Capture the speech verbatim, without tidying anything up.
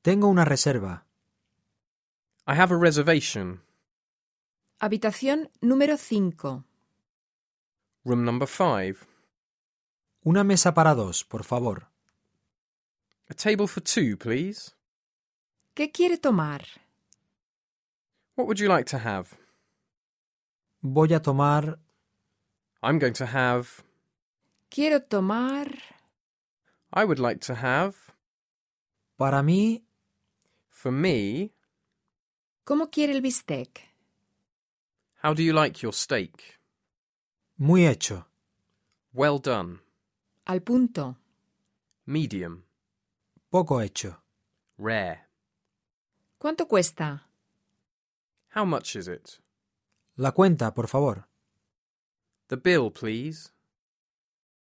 Tengo una reserva. I have a reservation. Habitación número cinco. Room number five. Una mesa para dos, por favor. A table for two, please. ¿Qué quiere tomar? What would you like to have? Voy a tomar... I'm going to have... Quiero tomar... I would like to have... Para mí, For me... ¿Cómo quiere el bistec? How do you like your steak? muy hecho. Well done. Al punto. Medium. Poco hecho. Rare. ¿Cuánto cuesta? How much is it? La cuenta, por favor. The bill, please.